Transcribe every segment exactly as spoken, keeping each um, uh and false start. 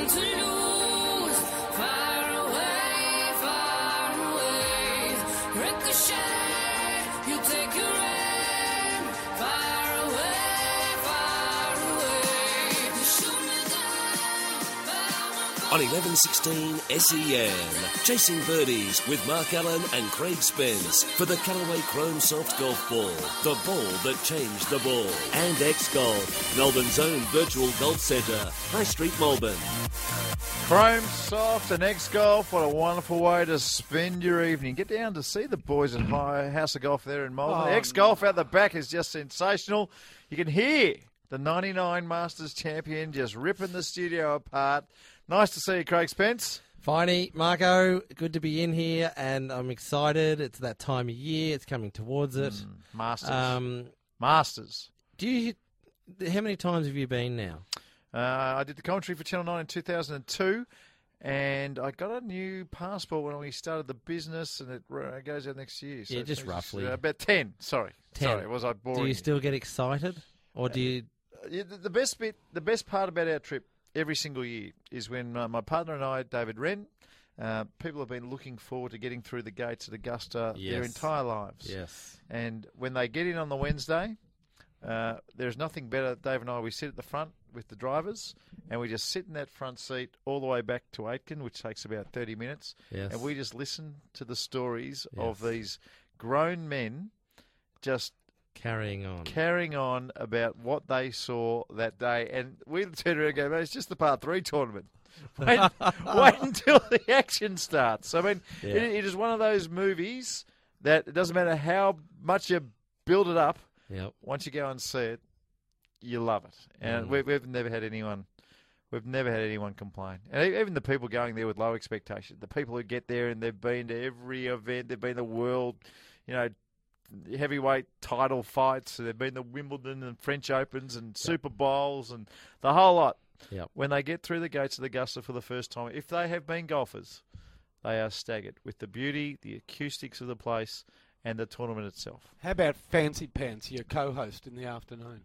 nothing to lose. Far away, far away. Ricochet, you take your aim. Far away, far away. You shoot me down, but On eleven sixteen S E N, Chasing Birdies with Mark Allen and Craig Spence for the Callaway Chrome Soft Golf Ball, the ball that changed the ball. And X-Golf, Melbourne's own virtual golf centre, High Street, Melbourne. Chrome Soft and X-Golf, what a wonderful way to spend your evening. Get down to see the boys at High House of Golf there in Melbourne. Oh, X-Golf out the back is just sensational. You can hear the ninety-nine Masters champion just ripping the studio apart. Nice to see you, Craig Spence. Finey, Marco, good to be in here, and I'm excited. It's that time of year. It's coming towards it. Mm, Masters. Um, Masters. do you? How many times have you been now? Uh, I did the commentary for Channel nine in two thousand two, and I got a new passport when we started the business, and it uh, goes out next year. So Yeah, just it's, roughly. Uh, about ten, sorry. ten. Sorry, was I boring? Do you still get excited, or do you? Yeah, the, the best bit, the best part about our trip every single year is when uh, my partner and I, David Wren, uh, people have been looking forward to getting through the gates at Augusta their Yes. entire lives. Yes. And when they get in on the Wednesday, uh, there's nothing better. Dave and I, we sit at the front with the drivers, and we just sit in that front seat all the way back to Aitken, which takes about thirty minutes. Yes. And we just listen to the stories Yes. of these grown men just Carrying on. carrying on about what they saw that day. And we turn around and go, "Man, it's just the part three tournament. Wait, wait until the action starts." I mean, Yeah. it, it is one of those movies that it doesn't matter how much you build it up, Yep. once you go and see it, you love it. And Mm. we've, we've never had anyone... We've never had anyone complain. And e- even the people going there with low expectations, the people who get there and they've been to every event, they've been to world, you know, heavyweight title fights, they've been to Wimbledon and French Opens and Super Bowls and the whole lot. Yep. When they get through the gates of Augusta for the first time, if they have been golfers, they are staggered with the beauty, the acoustics of the place, and the tournament itself. How about Fancy Pants, your co-host in the afternoon?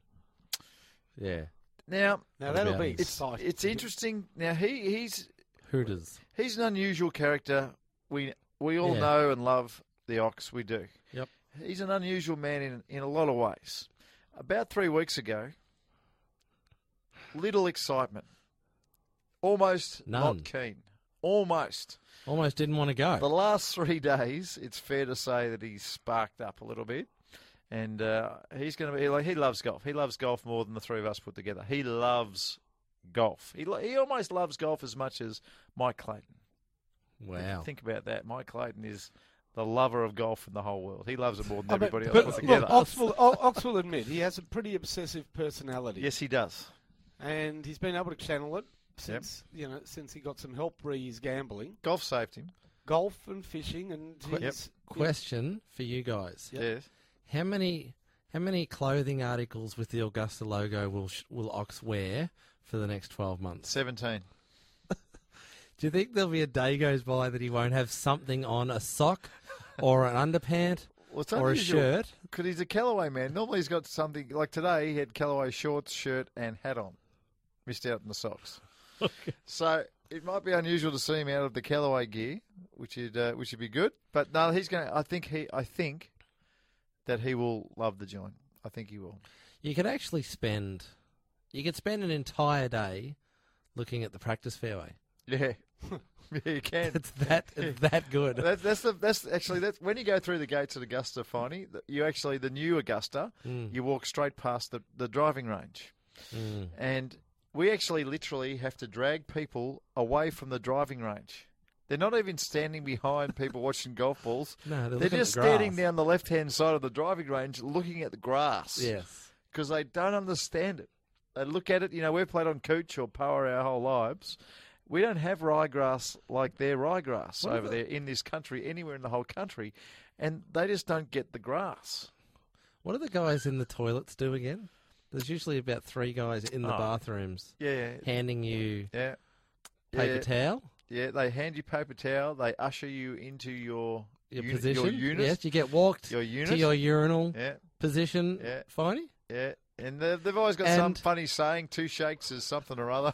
Yeah. Now, Now What that'll about be him? it's exciting. it's interesting. Now he he's Hooters. he's an unusual character. We we all Yeah. know and love the Ox. We do. Yep. He's an unusual man in in a lot of ways. About three weeks ago, little excitement, almost None. not keen, almost. Almost didn't want to go. The last three days, it's fair to say that he's sparked up a little bit. And uh, he's going to be like, he loves golf. He loves golf more than the three of us put together. He loves golf. He lo- he almost loves golf as much as Mike Clayton. Wow. Think about that. Mike Clayton is the lover of golf in the whole world. He loves it more than Oh, but- everybody but else put look, together. Ox will, O- Ox will admit he has a pretty obsessive personality. Yes, he does. And he's been able to channel it since you know since he got some help re his gambling, Golf saved him. golf and fishing, and Yep. his, Question for you guys. Yes. How many how many clothing articles with the Augusta logo will sh- will Ox wear for the next twelve months? seventeen. Do you think there'll be a day goes by that he won't have something on, a sock or an underpant Well, it's or a unusual shirt? because he's a Callaway man. Normally he's got something, like today he had Callaway shorts, shirt and hat on. Missed out on the socks. So it might be unusual to see him out of the Callaway gear, which would uh, which would be good. But no, he's going. I think he. I think that he will love the joint. I think he will. You could actually spend you could spend an entire day looking at the practice fairway. Yeah, yeah, you can. It's that it's that good. That's that's the that's actually that's when you go through the gates at Augusta, Finey. You actually the new Augusta. Mm. You walk straight past the the driving range, Mm. and we actually literally have to drag people away from the driving range. They're not even standing behind people watching golf balls. No, they're, They're looking just at the grass. standing down the left-hand side of the driving range looking at the grass. Yes. Because they don't understand it. They look at it, you know, we've played on Cooch or Power our whole lives. We don't have ryegrass like their ryegrass What are over the- there in this country, anywhere in the whole country. And they just don't get the grass. What do the guys in the toilets do again? There's usually about three guys in the Oh. bathrooms Yeah, handing you yeah. paper yeah. towel, Yeah, they hand you paper towel. They usher you into your your uni- position. your unit. Yes, you get walked Your unit. to your urinal Yeah, position. Yeah. Finey? yeah. And they've, they've always got some And- funny saying. Two shakes is something or other.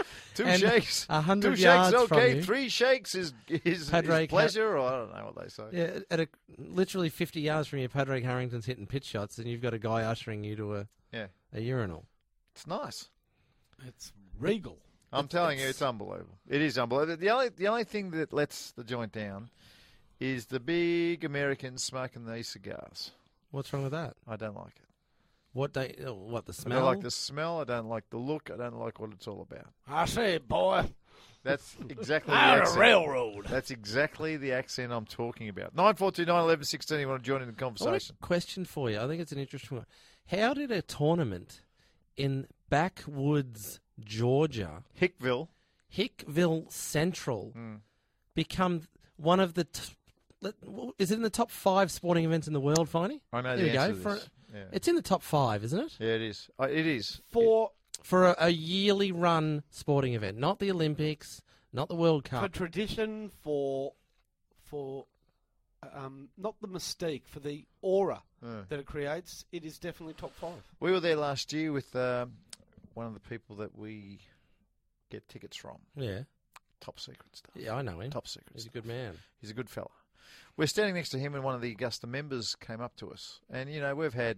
Two And shakes. a hundred Two yards shakes, from okay. you. Three shakes is is, is Padraig pleasure, or I don't know what they say. Yeah, at a, literally fifty yards from you, Padraig Harrington's hitting pitch shots, and you've got a guy ushering you to a, Yeah. a urinal. It's nice. It's regal. I'm telling you, it's unbelievable. It is unbelievable. The only the only thing that lets the joint down is the big Americans smoking these cigars. What's wrong with that? I don't like it. What they? oh, What the I smell? don't like the smell. I don't like the look. I don't like what it's all about. I say, boy, That's exactly the out of accent. railroad. That's exactly the accent I'm talking about. nine four two nine eleven sixteen. You want to join in the I want conversation? a question for you. I think it's an interesting one. How did a tournament in backwoods Georgia, Hickville. Hickville Central, Mm. become one of the? T- let- is it in the top five sporting events in the world, Finey? I know There the we answer go. to For- this. Yeah. It's in the top five, isn't it? yeah, it is. Uh, It is. For For a, a yearly run sporting event, not the Olympics, not the World for Cup. tradition, for for um, not the mistake, for the aura Yeah. that it creates, it is definitely top five. We were there last year with um, one of the people that we get tickets from. Yeah, Top secret stuff. yeah, I know him. Top secret He's a stuff. good man. He's a good fella. We're standing next to him, and one of the Augusta members came up to us. And, you know, we've had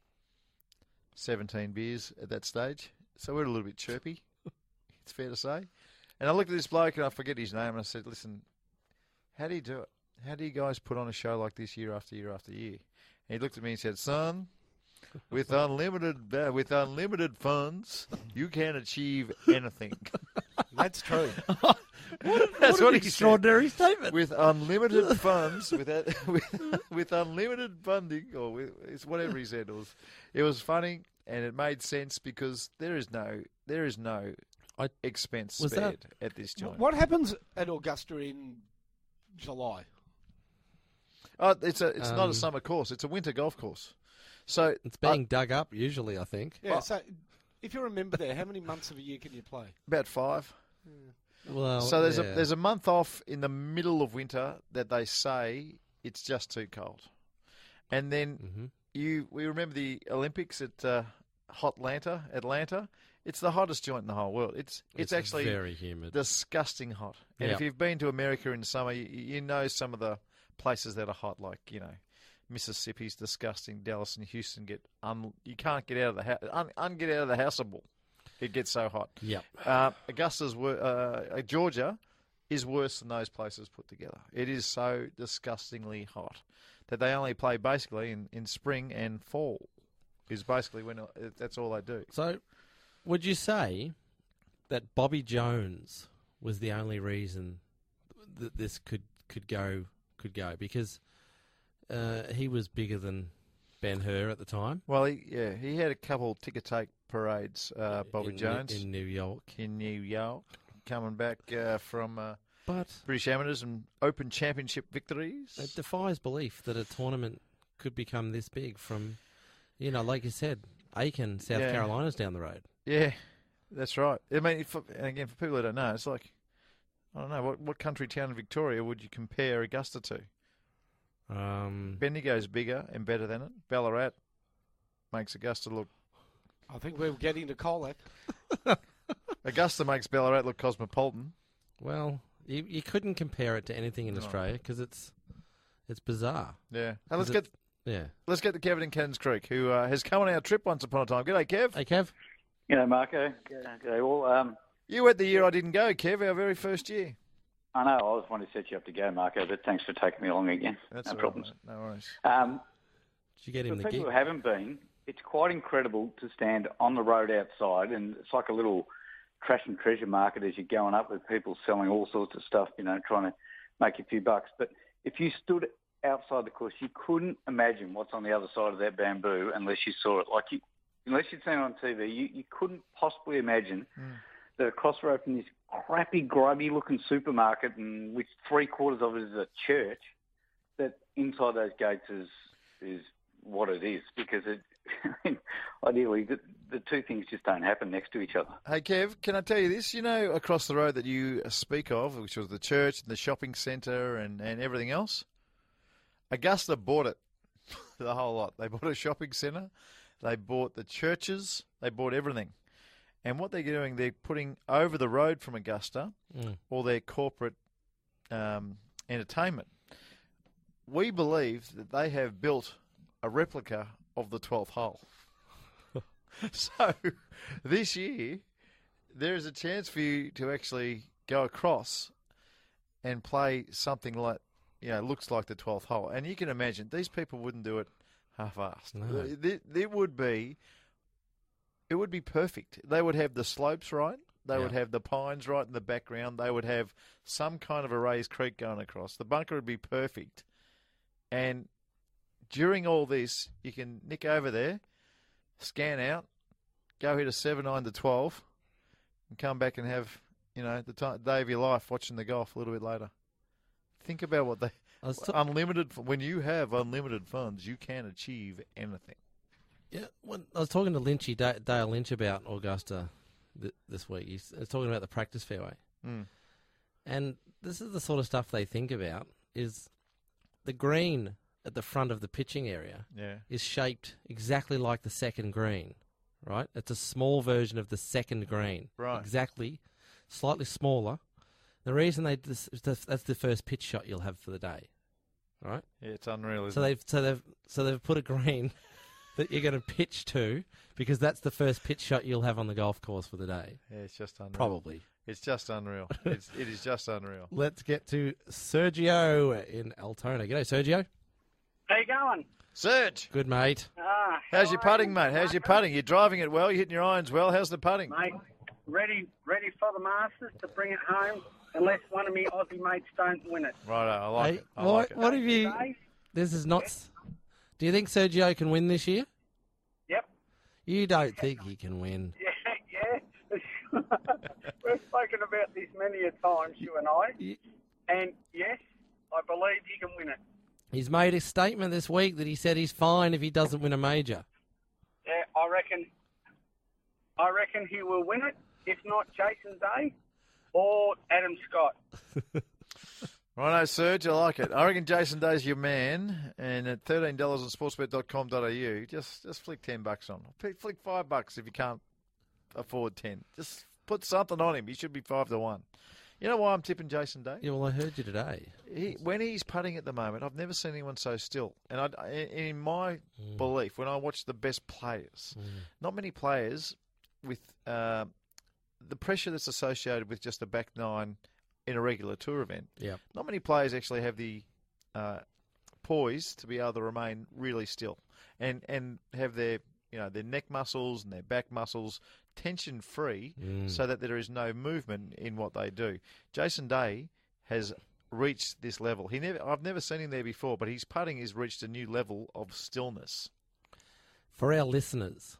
seventeen beers at that stage, so we're a little bit chirpy, it's fair to say. And I looked at this bloke, and I forget his name, and I said, listen, how do you do it? How do you guys put on a show like this year after year after year? And he looked at me and said, son, with unlimited uh, with unlimited funds, you can achieve anything. That's true. That's what, he said. Extraordinary statement. With unlimited funds, with, that, with with unlimited funding, or with, it's whatever he said. It was it was funny and it made sense because there is no there is no I- expense was spared that- at this joint. What happens at Augusta in July? Oh, it's a it's not Um, a summer course. It's a winter golf course. So It's being dug up usually, I think. Yeah, Oh. so if you're a member there, how many months of a year can you play? about five. Well, So there's Oh, yeah. a there's a month off in the middle of winter that they say it's just too cold, and then Mhm. you we remember the Olympics at uh, Hotlanta, Atlanta. It's the hottest joint in the whole world. It's it's, actually very humid. disgusting hot. And if Yeah. you've been to America in summer, you, you know some of the places that are hot, like you know Mississippi's disgusting. Dallas and Houston get un, you can't get out of the house, un, un get out of the houseable. It gets so hot. Yep. Uh, Augusta's wor- uh, uh, Georgia is worse than those places put together. It is so disgustingly hot that they only play basically in, in spring and fall. Is basically when uh, that's all they do. So, would you say that Bobby Jones was the only reason that this could, could go could go because uh, he was bigger than Ben Hur at the time? Well, he, yeah, he had a couple ticker tape parades. Uh, Bobby in, Jones in New York, in New York, coming back uh, from uh, but British amateurs and Open Championship victories. it defies belief that a tournament could become this big from, you know, like you said, Aiken, South Yeah. Carolina's down the road. Yeah, that's right. I mean, if, and again, for people who don't know, it's like, I don't know, what, what country town in Victoria would you compare Augusta to? Um, Bendigo's bigger and better than it. Ballarat makes Augusta look... I think we're getting to Colac. Augusta makes Ballarat look cosmopolitan. well, you, you couldn't compare it to anything in No. Australia because it's it's bizarre. Yeah. Now let's Is get it- Yeah. let's get to Kevin in Cannons Creek, who uh, has come on our trip once upon a time. G'day, Kev. Hey, Kev. G'day, Marco. G'day, g'day all. Um, You went the year I didn't go, Kev, our very first year. I know I was wanting to set you up to go, Marco, but thanks for taking me along again. That's no all right, problems. mate. No worries. Um, Did you get for him the people gig? who haven't been, it's quite incredible to stand on the road outside, and it's like a little trash and treasure market as you're going up with people selling all sorts of stuff, you know, trying to make a few bucks. But if you stood outside the course, you couldn't imagine what's on the other side of that bamboo unless you saw it. Like you, unless you'd seen it on T V, you, you couldn't possibly imagine Mm. that across the road from this crappy, grubby-looking supermarket, and which three quarters of it is a church, that inside those gates is is what it is. Because it, ideally, the, the two things just don't happen next to each other. Hey, Kev, can I tell you this? You know, across the road that you speak of, which was the church and the shopping centre and, and everything else, Augusta bought it, the whole lot. They bought a shopping centre, they bought the churches, they bought everything. And what they're doing, they're putting over the road from Augusta Mm. all their corporate um, entertainment. We believe that they have built a replica of the twelfth hole. So this year, there is a chance for you to actually go across and play something like, you know, looks like the twelfth hole. And you can imagine, these people wouldn't do it half-assed. No. It, it would be, it would be perfect. They would have the slopes right. They Yeah. would have the pines right in the background. They would have some kind of a raised creek going across. The bunker would be perfect. And during all this, you can nick over there, scan out, go hit a seven nine to twelve, and come back and have, you know, the time, day of your life watching the golf a little bit later. Think about what they I was ta- unlimited. When you have unlimited funds, you can achieve anything. Yeah, when I was talking to Lynchy, Da- Dale Lynch about Augusta th- this week. He's, he was talking about the practice fairway. Mm. And this is the sort of stuff they think about, is the green at the front of the pitching area Yeah. is shaped exactly like the second green, right? It's a small version of the second green. Right. Exactly. Slightly smaller. The reason they this, that's the first pitch shot you'll have for the day, right? Yeah, it's unreal. Isn't So it? they've so they've so they've put a green that you're going to pitch to because that's the first pitch shot you'll have on the golf course for the day. Yeah, it's just unreal. Probably. It's just unreal. It's, it is just unreal. Let's get to Sergio in Altona. G'day, Sergio. How you going? Serge, Good, mate. Ah, how's how your are putting, you, mate? How's your Marco? putting? You're driving it well. You're hitting your irons well. How's the putting? Mate, ready, ready for the Masters to bring it home, unless one of me Aussie mates don't win it. Righto, I like Hey, it. I what, like it. what have you? Today? This is not. s- Do you think Sergio can win this year? Yep. You don't think he can win. Yeah, yeah. We've spoken about this many a time, you and I. Y- And yes, I believe he can win it. He's made a statement this week that he said he's fine if he doesn't win a major. Yeah, I reckon. I reckon he will win it. If not, Jason Day or Adam Scott. Righto, Serge, I like it. I reckon Jason Day's your man, and at thirteen dollars on sportsbet dot com dot a u, just just flick ten bucks on. Flick flick five bucks if you can't afford ten. Just put something on him. He should be five to one. You know why I'm tipping Jason Day? Yeah, well, I heard you today. He, when he's putting at the moment, I've never seen anyone so still. And I, in my belief, when I watch the best players, not many players with uh, the pressure that's associated with just a back nine in a regular tour event, Yep. not many players actually have the uh, poise to be able to remain really still and, and have their you know their neck muscles and their back muscles tension free, Mm. so that there is no movement in what they do. Jason Day has reached this level. He never I've never seen him there before, but his putting has reached a new level of stillness. For our listeners,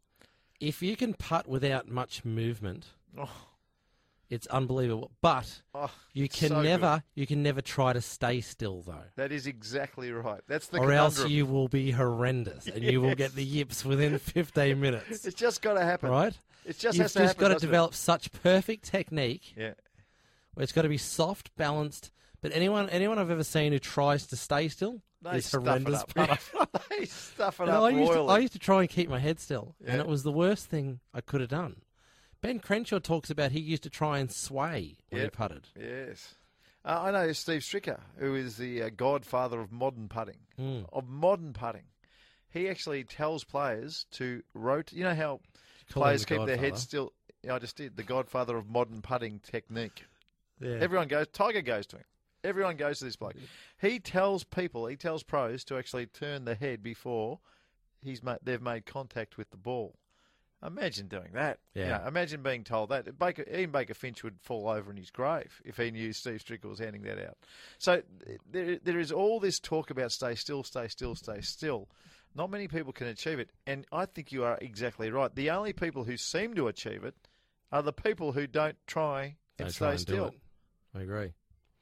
if you can putt without much movement, Oh, it's unbelievable. But oh, you can so never, good. you can never try to stay still though, That is exactly right. That's the or conundrum. else you will be horrendous and you will get the yips within fifteen minutes. It's just got to happen. Right? It just You've has to just happen. got to doesn't it? develop such perfect technique Yeah. where it's got to be soft, balanced. But anyone, anyone I've ever seen who tries to stay still They is stuff it horrendous up. putter. They stuff it You know, up I, used to, royally. I used to try and keep my head still, and Yeah. it was the worst thing I could have done. Ben Crenshaw talks about he used to try and sway when he Yep. putted. Yes. Uh, I know Steve Stricker, who is the uh, godfather of modern putting, Mm. of modern putting. He actually tells players to rotate. You know how Call him players the keep their heads Godfather. still? Yeah, I just did. The godfather of modern putting technique. Yeah. Everyone goes. Tiger goes to him. Everyone goes to this bloke. He tells people, he tells pros to actually turn the head before he's made, they've made contact with the ball. Imagine doing that. You Yeah. know, imagine being told that. Baker, Ian Baker Finch would fall over in his grave if he knew Steve Stricker was handing that out. So there, there is all this talk about stay still, stay still, stay still. Not many people can achieve it. And I think you are exactly right. The only people who seem to achieve it are the people who don't try and Don't stay try and do still. it. I agree.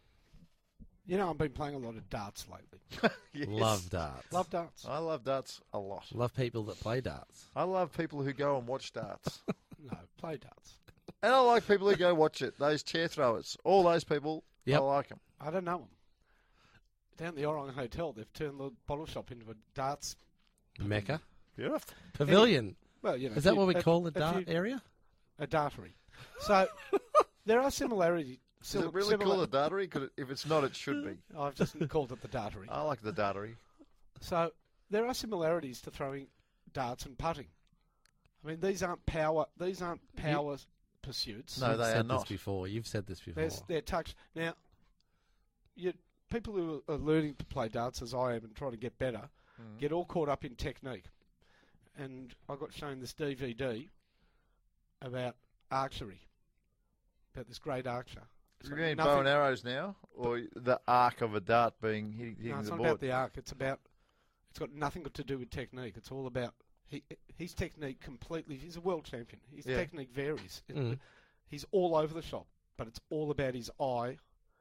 You know, I've been playing a lot of darts lately. Yes. Love darts. Love darts. I love darts a lot. Love people that play darts. I love people who go and watch darts. No, play darts. And I like people who go watch it. Those chair throwers. All those people, Yep. I like them. I don't know them. Down at the Orang Hotel, they've turned the bottle shop into a darts. Mecca. Beautiful. Pavilion. Well, you know, Is if that you- what we if- call the if dart you- area? a dartery. So there are similarities. Is it really called a dartery? 'Cause it- if it's not, it should be. I've just called it the dartery. I like the dartery. So there are similarities to throwing darts and putting. I mean, these aren't power. These aren't power pursuits. No, You've they said are not. This before. You've said this before. They're, they're touch. Now, you, people who are learning to play darts, as I am, and trying to get better, Mm. get all caught up in technique. And I got shown this D V D about archery, about this great archer. It's You got mean nothing- bow and arrows now, or the arc of a dart being hit, hitting No, it's the not board? about the arc. It's about. It's got nothing to do with technique. It's all about he, his technique completely. He's a world champion. His Yeah. technique varies. It- Mm. He's all over the shop, but it's all about his eye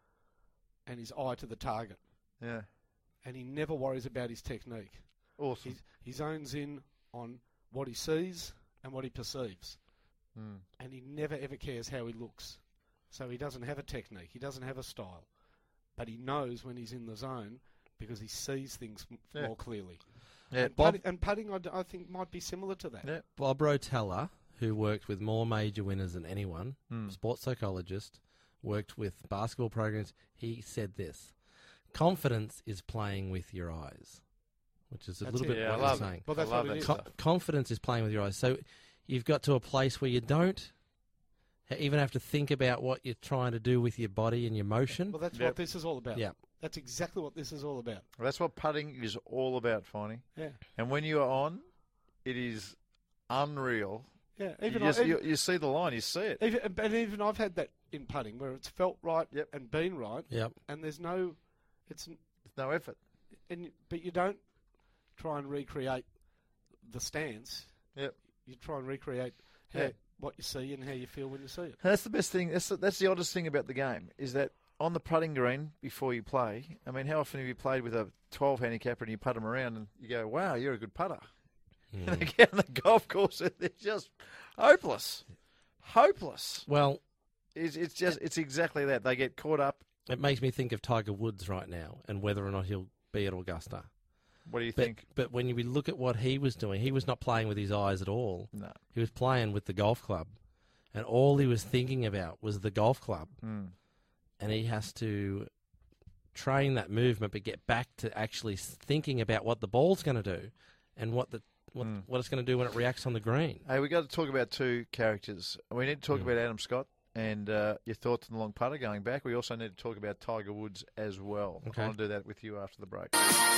and his eye to the target. Yeah, And he never worries about his technique. awesome. He's, he zones in on what he sees and what he perceives. Mm. And he never ever cares how he looks. So he doesn't have a technique. He doesn't have a style. But he knows when he's in the zone because he sees things m- Yeah. more clearly. Yeah, and, Bob. putting, and putting, I, d- I think, might be similar to that. Yeah. Bob Rotella, who worked with more major winners than anyone, Mm. sports psychologist, worked with basketball programs. He said this: confidence is playing with your eyes, which is a That's little it. bit Yeah, what I you're love it. saying. Well, that's I love what it that is. stuff. Co- confidence is playing with your eyes. So you've got to a place where you don't ha- even have to think about what you're trying to do with your body and your motion. Well, that's Yep. what this is all about. Yeah. That's exactly what this is all about. Well, that's what putting is all about, Finey. Yeah. And when you are on, it is unreal. Yeah. You, Even, just, I, you, even, you see the line, you see it. even, and even I've had that in putting where it's felt right Yep. and been right, Yep. and there's no, it's, There's no effort. and but you don't try and recreate the stance. Yep. You try and recreate how, Yeah. what you see and how you feel when you see it. And that's the best thing. That's the, that's the oddest thing about the game is that on the putting green before you play. I mean, how often have you played with a twelve handicapper and you putt them around and you go, "Wow, you're a good putter." Mm. And they get on the golf course and they're just hopeless, hopeless. Well, It's, it's just it's exactly that. They get caught up. it makes me think of Tiger Woods right now and whether or not he'll be at Augusta. What do you But, think? but when you look at what he was doing, he was not playing with his eyes at all. No. He was playing with the golf club. And all he was thinking about was the golf club. Mm. And he has to train that movement, but get back to actually s- thinking about what the ball's going to do and what the what, Mm. what it's going to do when it reacts on the green. Hey, we got to talk about two characters. We need to talk Mm. about Adam Scott and uh, your thoughts on the long putter going back. We also need to talk about Tiger Woods as well. Okay. I want to do that with you after the break.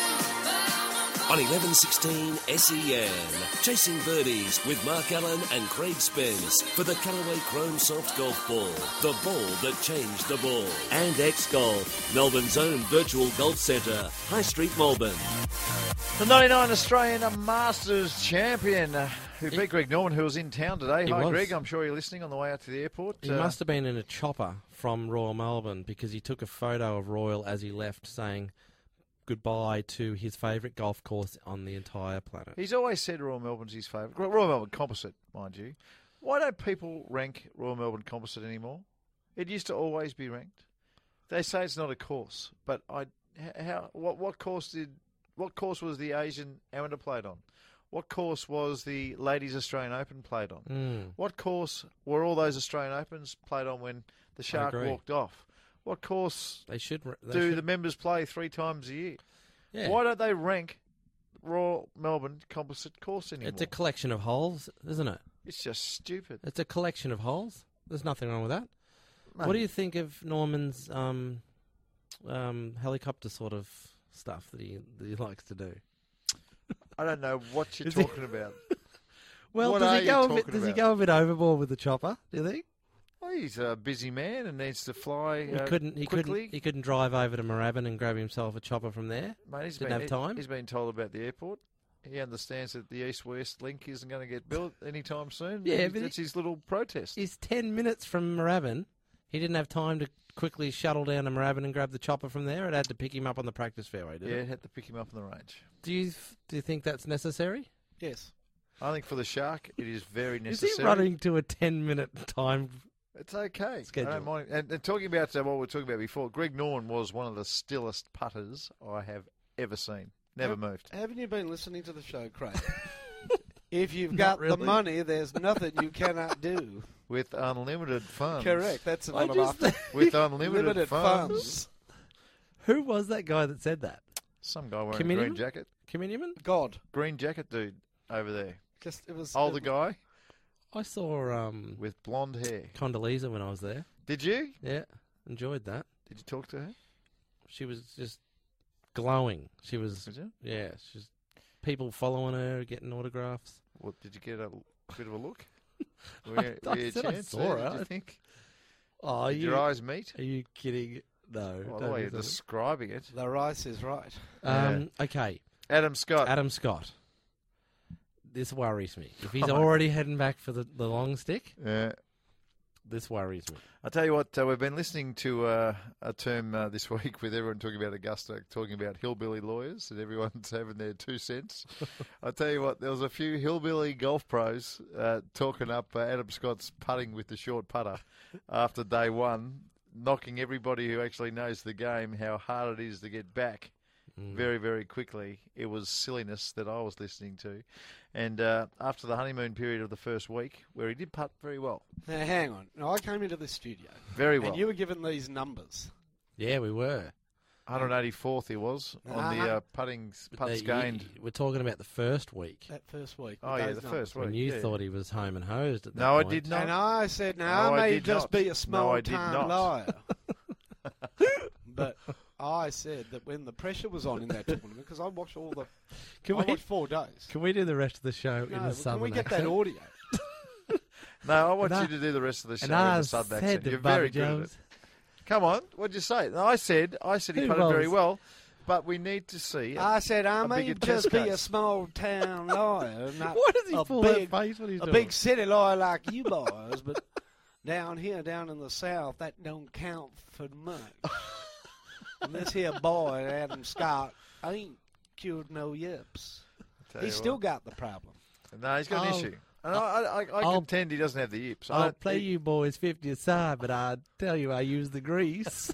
On eleven sixteen S E N, Chasing Birdies with Mark Allen and Craig Spence for the Callaway Chrome Soft Golf Ball, the ball that changed the ball. And X-Golf, Melbourne's own virtual golf centre, High Street, Melbourne. The ninety-nine Australian Masters champion uh, who beat Greg Norman, who was in town today. He Hi, was. Greg. I'm sure you're listening on the way out to the airport. He Uh, must have been in a chopper from Royal Melbourne because he took a photo of Royal as he left saying goodbye to his favourite golf course on the entire planet. He's always said Royal Melbourne's his favourite. Royal Melbourne Composite, mind you. Why don't people rank Royal Melbourne Composite anymore? It used to always be ranked. They say it's not a course, but I, h- how, what, what course did, what course was the Asian Amateur played on? What course was the Ladies Australian Open played on? Mm. What course were all those Australian Opens played on when the Shark agree. walked off? What course They should. ra- They do should the members play three times a year? yeah. Why don't they rank Royal Melbourne Composite course anymore? It's a collection of holes, isn't it? It's just stupid. It's a collection of holes. There's nothing wrong with that. What do Mate, you think of Norman's um, um, helicopter sort of stuff that he that he likes to do? I don't know what you're Is he- talking about. Well, What does are he you go a bit? talking Does he about? go a bit overboard with the chopper? Do you think? Well, he's a busy man and needs to fly He uh, couldn't. He quickly. couldn't. He couldn't drive over to Moorabbin and grab himself a chopper from there. Mate, he's Didn't been, have time? He's been told about the airport. He understands that the east-west link isn't going to get built anytime soon. Yeah, He- but that's his little protest. He's ten minutes from Moorabbin. He didn't have time to quickly shuttle down to Moorabbin and grab the chopper from there. It had to pick him up on the practice fairway. Did Yeah, it? had to pick him up on the range. Do you do you think that's necessary? Yes. I think for the Shark, it is very Is necessary. he running to a ten minute time? It's okay. Schedule. I don't mind. And, and talking about uh, what we were talking about before, Greg Norman was one of the stillest putters I have ever seen. Never moved. Haven't you been listening to the show, Craig? If you've Not got really. the money, there's nothing you cannot do. With unlimited funds. Correct. That's I another just- after. With unlimited Limited funds. funds. Who was that guy that said that? Some guy wearing a Comedian? green jacket. Comedian? God. Green jacket dude over there. Just it was Older it- guy I saw um, with blonde hair. Condoleezza when I was there. Did you? Yeah, enjoyed that. Did you talk to her? She was just glowing. She was, Did you? yeah, she's people following her, getting autographs. What, did you get a bit of a look? Were you, I were you a said I chance saw there, her. Did you think? Oh, Did your eyes meet? Are you kidding? No. Well, the don't way do you're that. describing it. The rice is right. Um, okay, Adam Scott. Adam Scott. This worries me. If he's Oh. already heading back for the, the long stick, Yeah. this worries me. I'll tell you what, uh, we've been listening to uh, a term uh, this week with everyone talking about Augusta, talking about hillbilly lawyers, and everyone's having their two cents. I'll tell you what, there was a few hillbilly golf pros uh, talking up uh, Adam Scott's putting with the short putter after day one, knocking everybody who actually knows the game how hard it is to get back very, very quickly. It was silliness that I was listening to. And uh, after the honeymoon period of the first week, where he did putt very well. Now, hang on. Now, I came into the studio. Very well. And you were given these numbers. Yeah, we were. one hundred eighty-fourth he was on the Uh-huh. uh, putting putts Uh, gained. you- we're talking about the first week That first week. Oh, with yeah, those the numbers. first week. when you yeah. thought he was home and hosed. At that No, I point. did not. And I said, no, No, I I may did just not. be No, a small I did time not. liar. But I said that when the pressure was on in that tournament, because I watched all the, Can I we, watched four days. can we do the rest of the show in No, a can southern we get accent? that audio? No, I want And you I- to do the rest of the show And in I a southern said accent. to You're Bobby very good at it. Jones, Come on, what'd you say? No, I said, I said he Who putted very was? well, but we need to see. I said, I a may bigger just test be a case. small town lawyer, not Why does he a pull big, that face when he's a doing big it? city lawyer like you boys, but down here, down in the South, that don't count for much. And this here boy, Adam Scott, ain't cured no yips. Tell He's you still what. got the problem. No, he's got an I'll- issue. And I, I, I, I I'll- contend he doesn't have the yips. I I'll don't- play he- you boys fifty aside, but I tell you, I use the grease.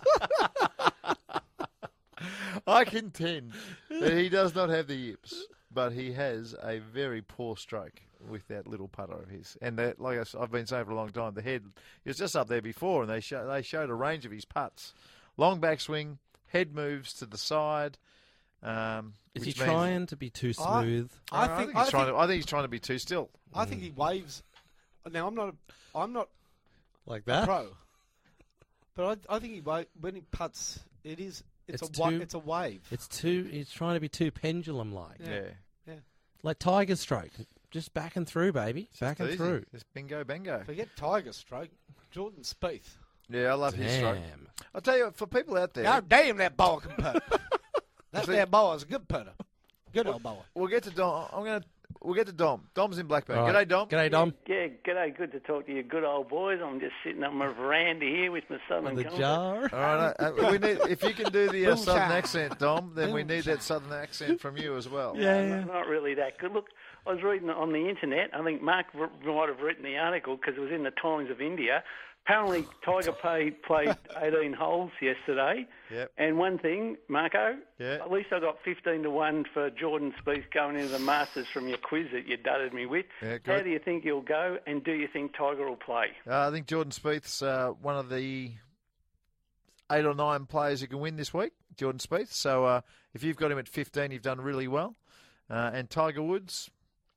I contend that he does not have the yips, but he has a very poor stroke with that little putter of his. And that, like I s- I've been saying for a long time, the head he was just up there before, and they show, they showed a range of his putts, long backswing, head moves to the side. Um, Is he which means- trying to be too I- smooth? I, I think, he's I trying think, to. I think he's trying to be too still. I think he waves. Now I'm not. A, I'm not Like a that? pro, but I, I think he wa- when he puts, it is. It's, It's a wa- too- it's a wave. It's too. He's trying to be too pendulum-like, Yeah. Yeah, like Tiger stroke, just back and through, baby, back and Easy. through. Just bingo, bango. Forget Tiger Stroke. Jordan Spieth. Yeah, I love his stroke. Damn. I'll tell you, what, for people out there, God damn, that ball can putt. that See- there ball is a good putter. Good old ball. we'll get to Dom. I'm gonna. We'll get to Dom. Dom's in Blackburn. All G'day, right. Dom. G'day, Dom. Yeah, g'day. Good to talk to you, good old boys. I'm just sitting on my veranda here with my southern On the comfort. jar. All right, uh, we need if you can do the uh, Boom southern shine. accent, Dom. Then we Boom need that southern accent from you as well. Yeah, No, yeah. not, not really that good. Look, I was reading on the internet. I think Mark r- might have written the article because it was in the Times of India. Apparently, Tiger played, played eighteen holes yesterday. Yep. And one thing, Marco, Yeah. at least I got fifteen to one for Jordan Spieth going into the Masters from your quiz that you dudded me with. Yeah, How good. do you think he'll go, and do you think Tiger will play? Uh, I think Jordan Spieth's uh, one of the eight or nine players who can win this week. Jordan Spieth. So uh, if you've got him at fifteen, you've done really well. Uh, and Tiger Woods,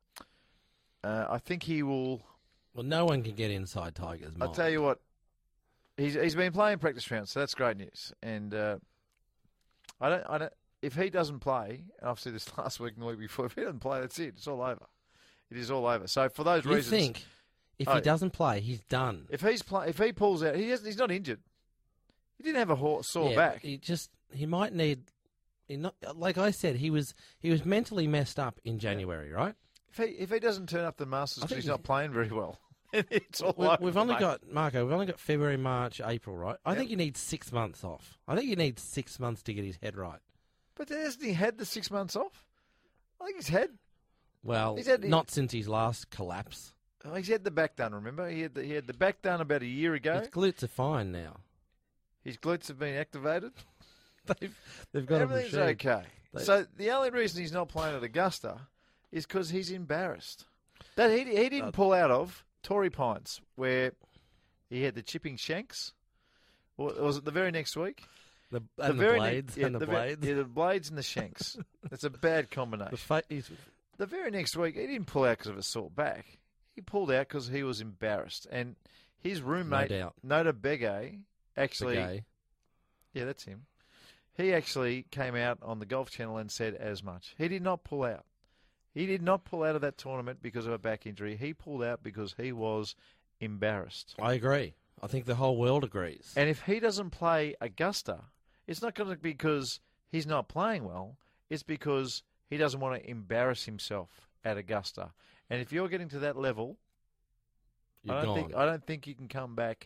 uh, I think he will. Well, no one can get inside Tiger's mind. I'll tell you what, he's he's been playing practice rounds, so that's great news. And uh, I don't, I don't. If he doesn't play, and I've said this last week and the week before, if he doesn't play, that's it. It's all over. It is all over. So for those You reasons, think if Oh, he doesn't play, he's done? if he's play, if he pulls out, he has, he's not injured. He didn't have a ho- sore yeah, back. but he just he might need. He not, like I said, he was he was mentally messed up in January, right? If he if he doesn't turn up the Masters I because think he's not he- playing very well, it's all We, over. we've only mate. got Marco. We've only got February, March, April, right? I Yep. think he needs six months off. I think he needs six months to get his head right. But hasn't he had the six months off? I think he's had. Well, He's had- not since his last collapse. Oh, he's had the back done. Remember, he had the, he had the back done about a year ago. His glutes are fine now. His glutes have been activated. They've they've got Everything's a machine. okay. They- So the only reason he's not playing at Augusta is because he's embarrassed. That he, he didn't pull out of Torrey Pines, where he had the chipping shanks. Or was it the very next week? The, The and the very ne- blades. yeah, and the, the ve- blades. yeah, the blades and the shanks. That's a bad combination. The fa- he's- The very next week, he didn't pull out because of a sore back. He pulled out because he was embarrassed. And his roommate, doubt. Nota Begay, actually... Begay. Yeah, that's him. He actually came out on the Golf Channel and said as much. He did not pull out. He did not pull out of that tournament because of a back injury. He pulled out because he was embarrassed. I agree. I think the whole world agrees. And if he doesn't play Augusta, it's not going to be because he's not playing well. It's because he doesn't want to embarrass himself at Augusta. And if you're getting to that level, You're I don't gone. think I don't think you can come back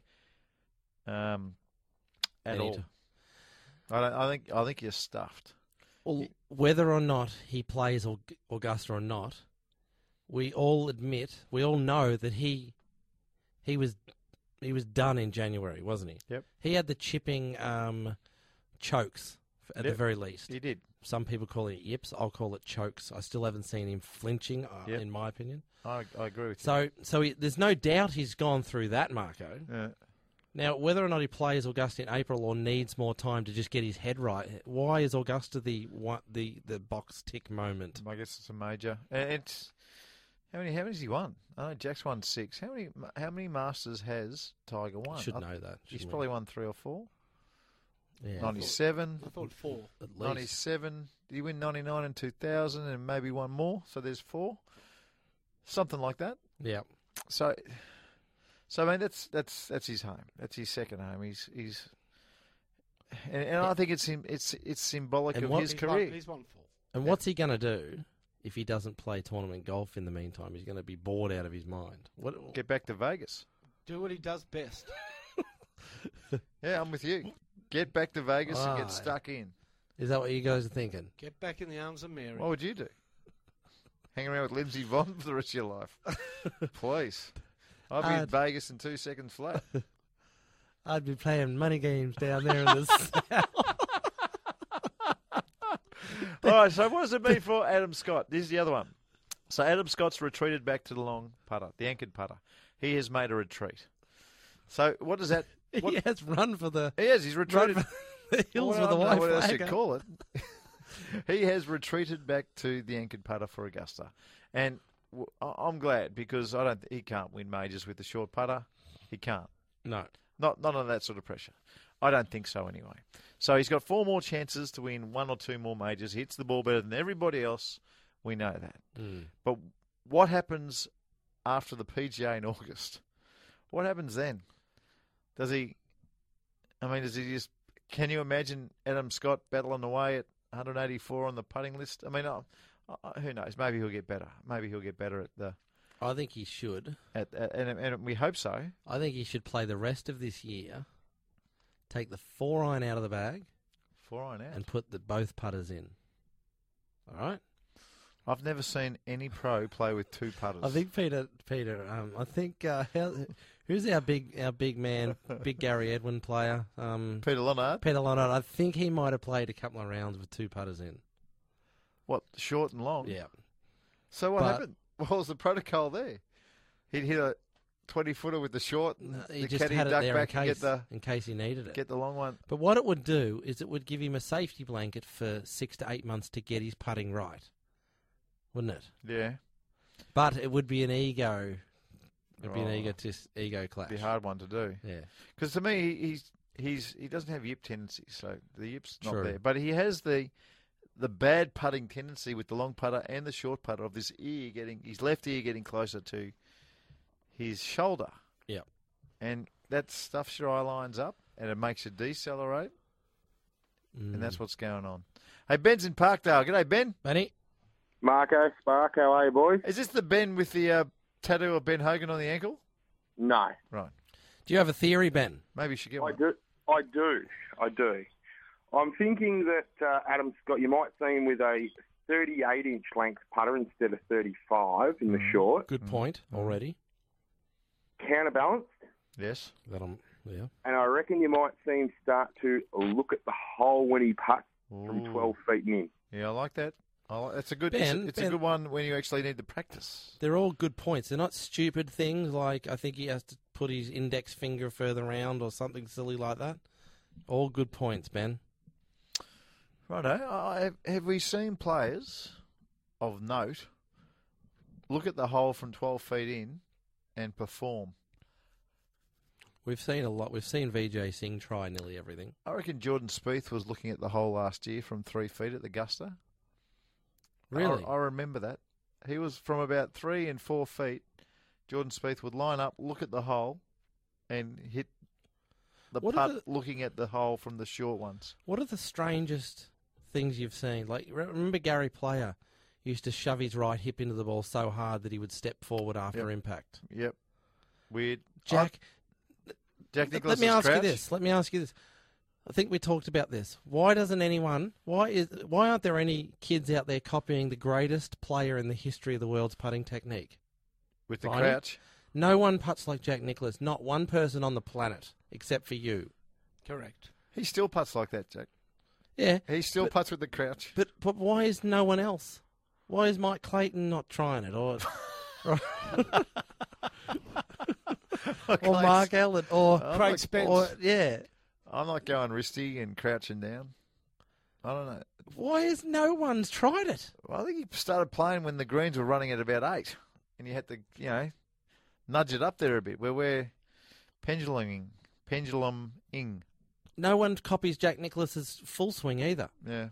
um, at all. Anytime. I don't. I think. I think you're stuffed. Well, whether or not he plays Aug- Augusta or not, we all admit, we all know that he he was he was done in January, wasn't he? Yep. He had the chipping um, chokes f- at Yep. the very least. He did. Some people call it yips. I'll call it chokes. I still haven't seen him flinching, uh, Yep. in my opinion. I, I agree with you. So, so he, there's no doubt he's gone through that, Marco. Yeah. Now, whether or not he plays Augusta in April or needs more time to just get his head right, why is Augusta the one, the the box tick moment? I guess it's a major. And it's how many? How many has he won? I know Jack's won six. How many? How many Masters has Tiger won? Should I- know that. He's shouldn't probably won three or four. we? Yeah, ninety-seven. I thought four. at least. ninety-seven. Did he win ninety-nine and two thousand and maybe one more? So there's four. Something like that. Yeah. So, so I mean, that's that's that's his home. That's his second home. He's he's, and, and I think it's him. It's it's symbolic And of what- his He's career. Won, he's won four. And what's he going to do if he doesn't play tournament golf in the meantime? He's going to be bored out of his mind. What? Get back to Vegas. Do what he does best. Yeah, I'm with you. Get back to Vegas and Ah. get stuck in. Is that what you guys are thinking? Get back in the arms of Mary. What would you do? Hang around with Lindsay Vonn for the rest of your life? Please. I'll be in I'd- Vegas in two seconds flat. I'd be playing money games down there in the All right, so what does it mean for Adam Scott? This is the other one. So Adam Scott's retreated back to the long putter, the anchored putter. He has made a retreat. So what does that... What, He has run for the he has, he's run retreated... for the hills Well, with a I don't know white what else flag. you call it. He has retreated back to the anchored putter for Augusta. And w- I- I'm glad because I don't. He can't win majors with the short putter. He can't. No. Not not under that sort of pressure. I don't think so anyway. So he's got four more chances to win one or two more majors. He hits the ball better than everybody else. We know that. Mm. But what happens after the P G A in August? What happens then? Does he... I mean, does he just... Can you imagine Adam Scott battling away at one eighty-four on the putting list? I mean, uh, uh, who knows? Maybe he'll get better. Maybe he'll get better at the... I think he should. At, at, and, and we hope so. I think he should play the rest of this year, take the four iron out of the bag, Four iron out. and put the both putters in. All right? I've never seen any pro play with two putters. I think Peter. Peter. Um, I think uh, how, who's our big our big man, big Gary Edwin player? Um, Peter Leonard. Peter Leonard. I think he might have played a couple of rounds with two putters in. What, short and long? Yeah. So what But- happened? What was the protocol there? He'd hit a twenty-footer with the short, and No, he the just caddy had it duck there back in and case, get the in case he needed it. get the long one. But what it would do is it would give him a safety blanket for six to eight months to get his putting right, wouldn't it? Yeah, But it would be an ego. It would be an Oh. egotist, ego clash. be a hard one to do. Yeah. Because to me, he- he's he's he doesn't have yip tendencies, so the yip's not True. there. But he has the the bad putting tendency with the long putter and the short putter of this ear getting his left ear getting closer to his shoulder. Yeah. And that stuffs your eye lines up and it makes you decelerate, Mm. and that's what's going on. Hey, Ben's in Parkdale. G'day, Ben. Benny? Marco, Spark, how are you, boys? Is this the Ben with the uh, tattoo of Ben Hogan on the ankle? No, Right. Do you have a theory, Ben? Maybe you should get I one. do. I do. I do. I'm thinking that uh, Adam Scott, you might see him with a thirty-eight inch length putter instead of thirty-five in the Mhm. short. Good point already. Counterbalanced. Yes. That I'm, yeah. And I reckon you might see him start to look at the hole when he puts from Ooh. twelve feet in. Yeah, I like that. Oh, it's a good. Ben, it's it's Ben- a good one when you actually need to practice. They're all good points. They're not stupid things like I think he has to put his index finger further round or something silly like that. All good points, Ben. Righto. Uh, have, have we seen players of note look at the hole from twelve feet in and perform? We've seen a lot. We've seen V J Singh try nearly everything. I reckon Jordan Spieth was looking at the hole last year from three feet at the Augusta. Really? I, I remember that. He was from about three and four feet. Jordan Spieth would line up, look at the hole, and hit the What are putt looking at the hole from the short ones. What are the strangest things you've seen? Like, re- remember Gary Player used to shove his right hip into the ball so hard that he would step forward after Yep. impact. Yep. Weird. Jack, I- Jack let Nicklaus me ask crouch. you this. Let me ask you this. I think we talked about this. Why doesn't anyone? Why is? Why aren't there any kids out there copying the greatest player in the history of the world's putting technique? With the Finey? crouch. No one puts like Jack Nicklaus. Not one person on the planet except for you. Correct. He still putts like that, Jack. Yeah, He still But- putts with the crouch. but but why is no one else? Why is Mike Clayton not trying it, or or Mark Allen, or I'm Craig not- Spence. or yeah? I'm not going wristy and crouching down. I don't know. Why has no one's tried it? Well, I think he started playing when the greens were running at about eight, and you had to, you know, nudge it up there a bit. Where we're penduluming, penduluming. No one copies Jack Nicklaus's full swing either. Yeah.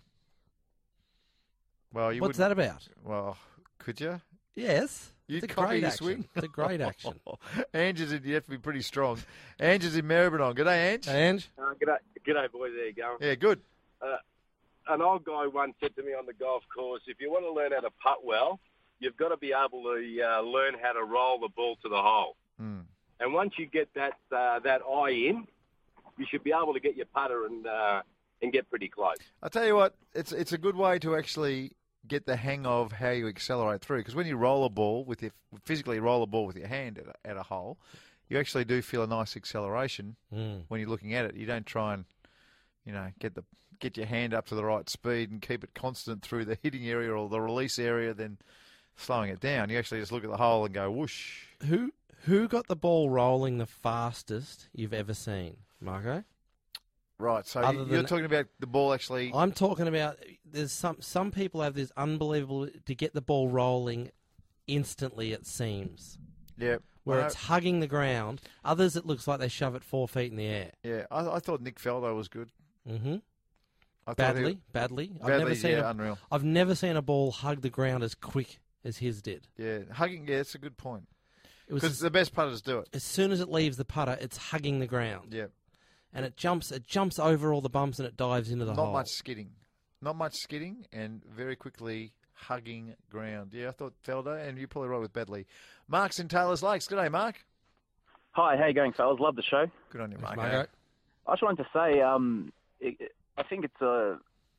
Well, you What's wouldn't- that about? Well, could you? Yes, You'd it's a copy great his action. swing? It's a great action. Ange is in, you have to be pretty strong. Ange is in Maribyrnong. G'day, Ange. And Uh, g'day, g'day, boys. There you go. Yeah, good. Uh, an old guy once said to me on the golf course, if you want to learn how to putt well, you've got to be able to uh, learn how to roll the ball to the hole. Mm. And once you get that uh, that eye in, you should be able to get your putter and uh, and get pretty close. I tell you what, it's it's a good way to actually get the hang of how you accelerate through. Because when you roll a ball with your physically roll a ball with your hand at a, at a hole, you actually do feel a nice acceleration Mm. when you're looking at it. You don't try and, you know, get the get your hand up to the right speed and keep it constant through the hitting area or the release area, then slowing it down. You actually just look at the hole and go whoosh. who who got the ball rolling the fastest you've ever seen, Marco? Right, so Other you're than- talking about the ball actually. I'm talking about there's some some people have this unbelievable to get the ball rolling instantly. It seems Yeah, where I it's hugging the ground. Others it looks like they shove it four feet in the air. yeah. I, I thought Nick Faldo was good. Mm-hmm. I thought Badly, he- badly. I've badly, never seen yeah, a, unreal. I've never seen a ball hug the ground as quick as his did. Yeah, hugging. Yeah, it's a good point. It was Because as, the best putters do it. as soon as it leaves the putter, it's hugging the ground, Yeah, and it jumps. It jumps over all the bumps and it dives into the not hole. much skidding, not much skidding, and very quickly hugging ground. Yeah, I thought Faldo, and you're probably right with Badley. Mark's in Taylor's Lakes. G'day, Mark. Hi, how you going, fellas? Love the show. Good on you, Thanks, Mark. Marco. I just wanted to say, um, it, it- I think it's a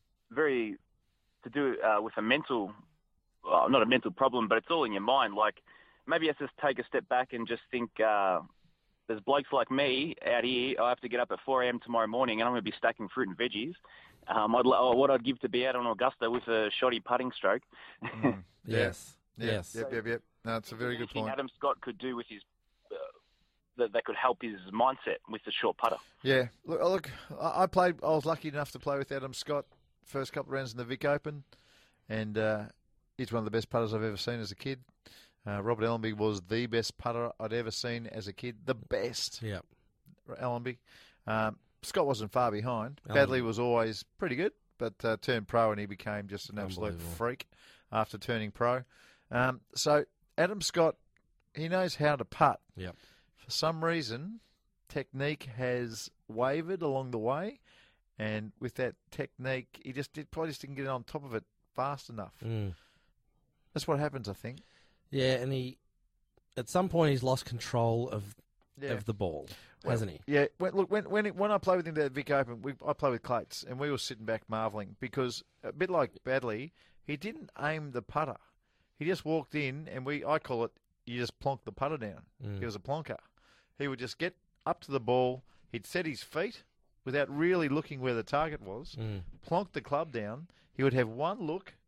very to do uh, with a mental, well, not a mental problem, but it's all in your mind. Like maybe let's just take a step back and just think. Uh, there's blokes like me out here. I have to get up at four a.m. tomorrow morning, and I'm going to be stacking fruit and veggies. Um, I'd, lo- what I'd give to be out on Augusta with a shoddy putting stroke. Mm, yeah. Yes, Yeah, yes. Yep, yep, yep. No, it's a very good Anything point. Adam Scott could do with his uh, that, that could help his mindset with the short putter. Yeah, look, uh, look. I I played. I was lucky enough to play with Adam Scott first couple of rounds in the Vic Open, and uh, he's one of the best putters I've ever seen as a kid. Uh, Robert Ellenby was the best putter I'd ever seen as a kid. The best, Yeah. Ellenby. Um, Scott wasn't far behind. Ellenby. Badley was always pretty good, but uh, turned pro and he became just an absolute Unbelievable. freak after turning pro. Um, so Adam Scott, he knows how to putt. Yep. For some reason, technique has wavered along the way, and with that technique, he just did, probably just didn't get on top of it fast enough. Mm. That's what happens, I think. Yeah, and he at some point he's lost control of Yeah. of the ball, Well, hasn't he? Yeah. When, look, when when it, when I played with him at Vic Open, we, I played with Clates, and we were sitting back marvelling because a bit like Badley, he didn't aim the putter. He just walked in, and we I call it you just plonk the putter down. Mm. He was a plonker. He would just get up to the ball. He'd set his feet without really looking where the target was. Mm. Plonk the club down. He would have one look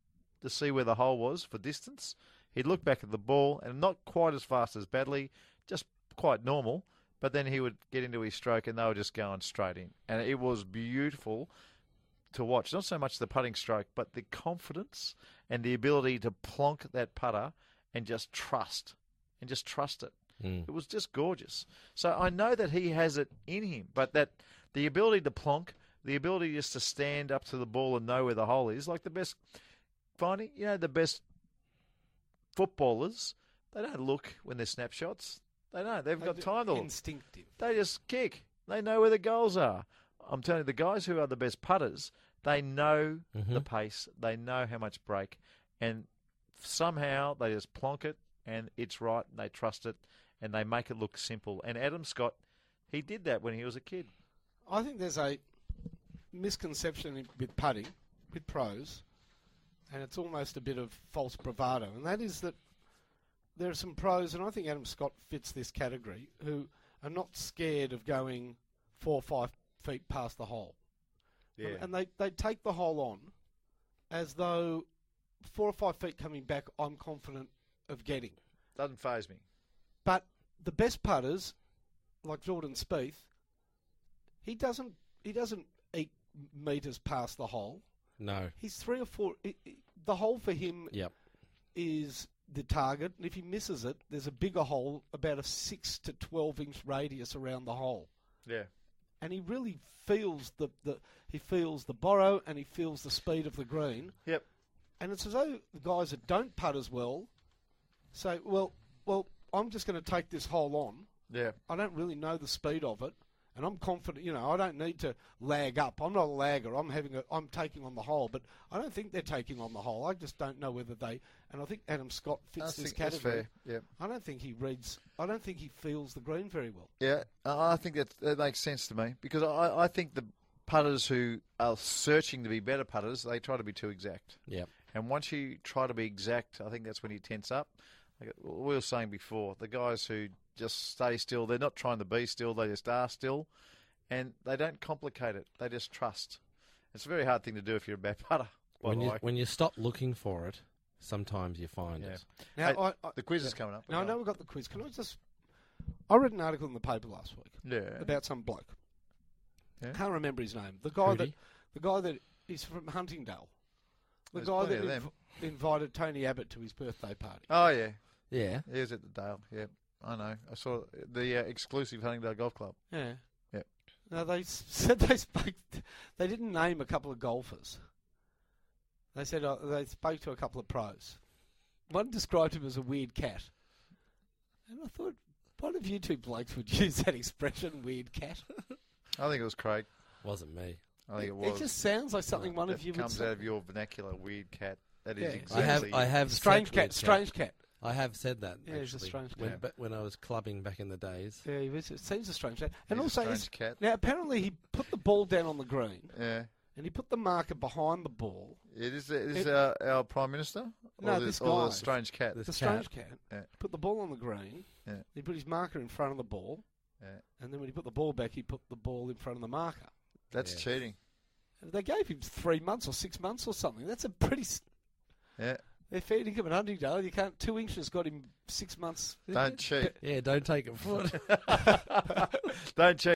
to see where the hole was for distance. He'd look back at the ball, and not quite as fast as Badley, just quite normal. But then he would get into his stroke, and they were just going straight in. And it was beautiful to watch. Not so much the putting stroke, but the confidence and the ability to plonk that putter and just trust, and just trust it. Mm. It was just gorgeous. So I know that he has it in him, but that the ability to plonk, the ability just to stand up to the ball and know where the hole is, like the best, finding, you know, the best footballers, they don't look when they're snapshots. They don't. They've They got do- time to look. instinctive. They just kick. They know where the goals are. I'm telling you, the guys who are the best putters, they know Mhm. the pace. They know how much break. And somehow they just plonk it, and it's right, and they trust it, and they make it look simple. And Adam Scott, he did that when he was a kid. I think there's a misconception in- with putting, with pros, and it's almost a bit of false bravado, and that is that there are some pros, and I think Adam Scott fits this category, who are not scared of going four or five feet past the hole. Yeah. And, and they, they take the hole on as though four or five feet coming back, I'm confident of getting. Doesn't faze me. But the best putters, like Jordan Spieth, he doesn't he doesn't eat meters past the hole. No. He's three or four. It, it, the hole for him Yep. is the target, and if he misses it, there's a bigger hole about a six to twelve inch radius around the hole. Yeah. And he really feels the, the he feels the borrow, and he feels the speed of the green. Yep. And it's as though the guys that don't putt as well say, well, well, I'm just going to take this hole on. Yeah. I don't really know the speed of it, and I'm confident. You know, I don't need to lag up. I'm not a lagger. I'm having a. I'm taking on the hole, but I don't think they're taking on the hole. I just don't know whether they. And I think Adam Scott fits I this think that's category. fair. Yeah. I don't think he reads. I don't think he feels the green very well. Yeah, I I think that, that makes sense to me, because I, I think the putters who are searching to be better putters, they try to be too exact. Yep. And once you try to be exact, I think that's when you tense up. Like we were saying before, the guys who just stay still, they're not trying to be still, they just are still, and they don't complicate it. They just trust. It's a very hard thing to do if you're a bad putter, by When the you way. when you stop looking for it, sometimes you find Yeah. it. Now, Hey, I, I, the quiz is coming up. Now I know we've got the quiz. Can I just? I read an article in the paper last week Yeah. about some bloke. Yeah. Can't remember his name. The guy that Hootie? the guy that is from Huntingdale. The There's guy plenty that of them. inv- invited Tony Abbott to his birthday party. Oh, yeah. Yeah. He was at the Dale. Yeah, I know. I saw the uh, exclusive Huntingdale Golf Club. Yeah. Yep. Now they s- said they spoke. They didn't name a couple of golfers. They said uh, they spoke to a couple of pros. One described him as a weird cat, and I thought, one of you two blokes would use that expression, "weird cat." I think it was Craig. Wasn't me. I think it was. It just sounds like something one That of you would comes say. out of your vernacular, weird cat. That is Yeah. exactly. I have I have Strange said cat, weird strange cat. I have said that. Yeah, he's a actually, strange when, cat. ba- when I was clubbing back in the days. Yeah, he was, it seems a strange cat. And He's a also, strange it's- cat. now apparently he put the ball down on the green, Yeah. and he put the marker behind the ball. It is, it is It- our, our Prime Minister? Or No, the, this or guy. the strange cat? The strange cat. Yeah. Put the ball on the green. Yeah. He put his marker in front of the ball. Yeah. And then when he put the ball back, he put the ball in front of the marker. That's Yes. cheating. And they gave him three months or six months or something. That's a pretty. s- Yeah. They're feeding him at Huntingdale. You can't. Two inches got him six months. Don't cheat. Yeah, don't take it for it. Don't cheat.